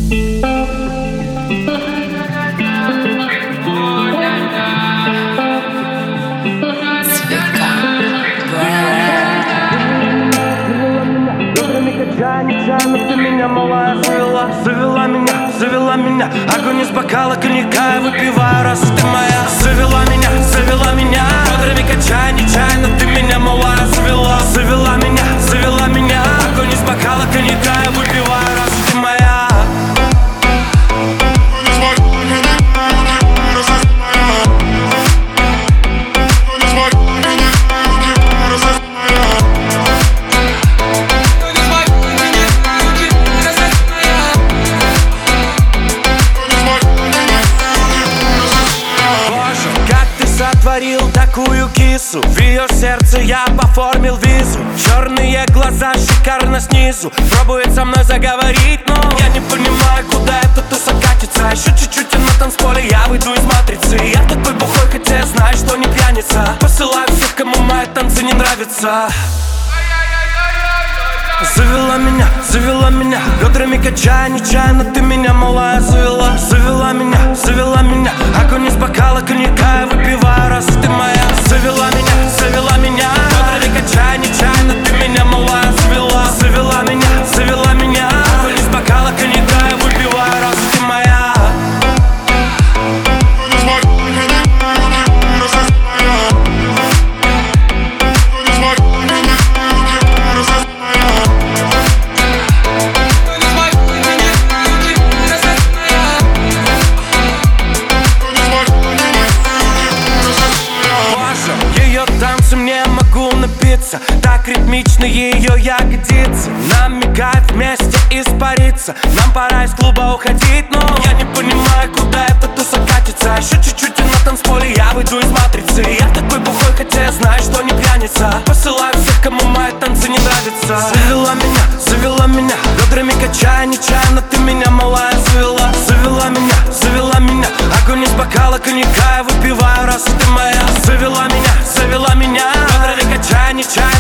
Нечаянно ты меня, малая, завела меня. Огонь из бокала коньяка я выпиваю, раз ты моя. Завела меня. Бодрыми качая, нечаянно ты меня, малая, завела меня. Огонь из бокала коньяка я выпиваю, раз ты моя. Сотворил такую кису, в ее сердце я оформил визу. Черные глаза шикарно снизу, пробует со мной заговорить, но я не понимаю, куда эта туса катится. Еще чуть-чуть и на танцполе я выйду из матрицы. Я такой бухой, хотя я знаю, что не пьяница. Посылаю всех, кому мои танцы не нравятся. Завела меня, бедрами качая, нечаянно ты меня, малая, завела меня. Огонь из бокала коньяка я выпиваю, раз ты моя. Завела меня, бедрами качая, нечаянно ты меня, малая, завела меня. Огонь из бокала коньяка я выпиваю, раз ты моя. Так ритмично ее ягодицы намекает вместе испариться. Нам пора из клуба уходить, но я не понимаю, куда эта туса катится. Еще чуть-чуть и на танцполе я выйду из матрицы. Я такой бухой, хотя я знаю, что не пьяница. Посылаю всех, кому мои танцы не нравятся. Завела меня, бедрами качая, нечаянно ты меня, малая, завела меня. Огонь из бокала коньяка я выпиваю, раз ты моя. Завела меня, бедрами качая, нечаянно